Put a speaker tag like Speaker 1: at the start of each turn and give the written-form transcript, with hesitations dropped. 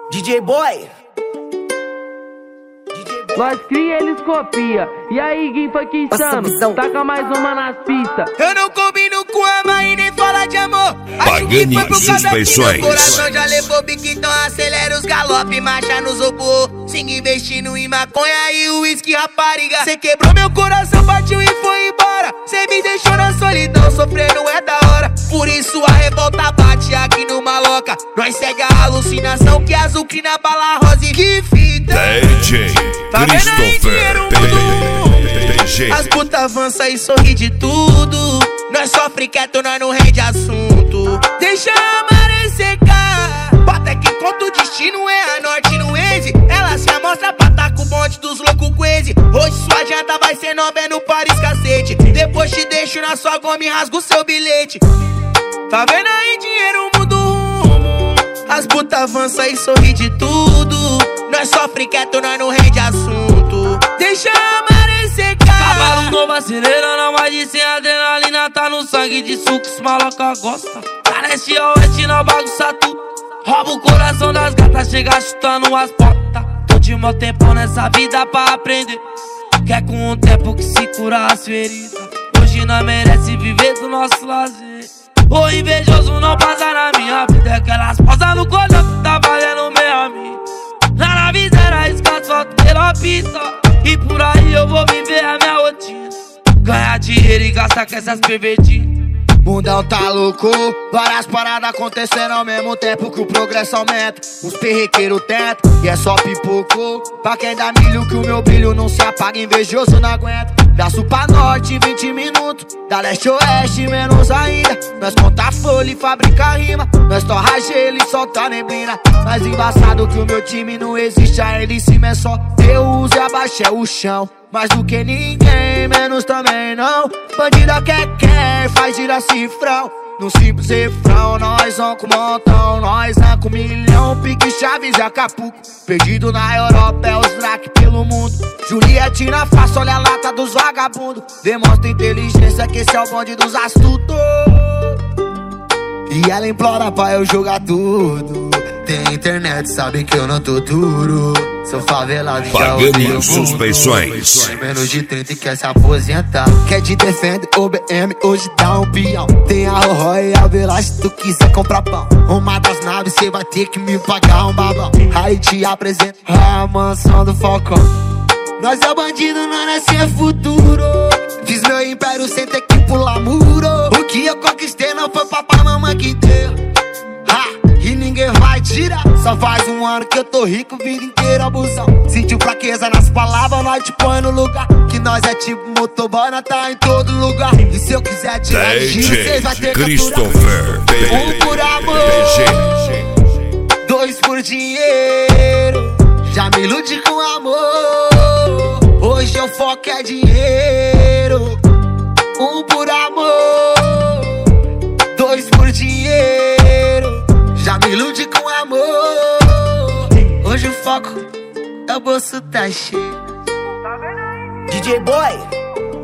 Speaker 1: DJ Boy.
Speaker 2: Nós cria, eles copia. E aí, Gui Funk Insano, taca mais uma nas pistas.
Speaker 1: Eu não combino com a mãe nem fala de amor.
Speaker 3: Pagani Suspeições.
Speaker 1: Meu coração já levou bico, então acelera os galope. Marcha nos robô, siga investindo em maconha e uísque, rapariga. Cê quebrou meu coração, partiu e foi embora. Cê me deixou na solidão, sofrendo é da hora. Por isso a revolta bate aqui no Maloca. Nós segue a alucinação que azul que na bala rosa e que fita.
Speaker 3: DJ Christopher PG.
Speaker 1: As putas avança e sorri de tudo. Nós sofre quieto, nós não rende assunto. Deixa a maré secar. Bota que conta o destino é a norte no Waze. Ela se amostra pra tá com o bonde dos loucos crazy. Hoje sua janta vai ser nova no Paris, cacete. Depois te deixo na sua goma e rasgo seu bilhete. Tá vendo aí, dinheiro muda o rumo. As putas avança e sorri de tudo. Nós sofre quieto, nós não rende assunto. Deixa a maré secar.
Speaker 2: Cavalo novo acelerando, mais de 100 adrenalina tá no sangue de suco, os maloca gosta. Tá leste a oeste, não bagunça tudo. Rouba o coração das gatas, chega chutando as portas. Tô de meu tempo nessa vida pra aprender. Quer com o tempo que se cura as feridas. Hoje não merece viver do nosso lazer. O invejoso não passa na minha vida. Aquelas pausas no colhão que tá valendo meio a mim. Lá na visera, escasso, solto pela pista. E por aí eu vou viver a minha rotina. Ganhar dinheiro e gastar com essas pervertidas.
Speaker 1: Mundão tá louco, várias paradas acontecendo ao mesmo tempo que o progresso aumenta. Os perrequeiros tentam e é só pipoco. Pra quem dá milho que o meu brilho não se apaga, invejoso não aguenta. Da sul pra norte 20 minutos, da leste a oeste menos ainda. Nós conta folha e fabrica rima. Nós torra gelo e solta neblina. Mas embaçado que o meu time não existe, a ele em cima é só Deus e abaixo é o chão. Mais do que ninguém, menos também não. Bandida quer, faz girar cifrão. No simples refrão, nós vamos com montão. Nós vamos com milhão, pique Chaves e Acapulco. Perdido na Europa, é os drac pelo mundo. Juliette na face, olha a lata dos vagabundos. Demonstra inteligência que esse é o bonde dos astutos. E ela implora pra eu jogar tudo. Tem internet, sabe que eu não tô duro. Sou favelado, já
Speaker 3: Pagani Suspeições.
Speaker 1: Tem menos de 30 e quer se aposentar. Quer te defender, o BM hoje dá um peão. Tem a Roy e a Velar se tu quiser comprar pão. Uma das naves cê vai ter que me pagar um babão. Aí te apresento a mansão do Falcão. Nós é bandido, nós é futuro. Fiz meu império sem ter que pular muro. O que eu conquistei não foi papai, mamãe que deu. E ninguém vai tirar. Só faz um ano que eu tô rico, vida inteira abusão. Sentiu fraqueza nas palavras, nós te põe no lugar. Que nós é tipo motoboy, nós tá em todo lugar. E se eu quiser tirar de giro, cês vai ter que
Speaker 3: Christopher
Speaker 1: um por amor, dois por dinheiro. Já me ilude com amor. Hoje eu foco é dinheiro. Um por amor, dois por dinheiro. Já me ilude com amor. Hoje o foco é o bolso tá cheio.
Speaker 4: DJ Boy.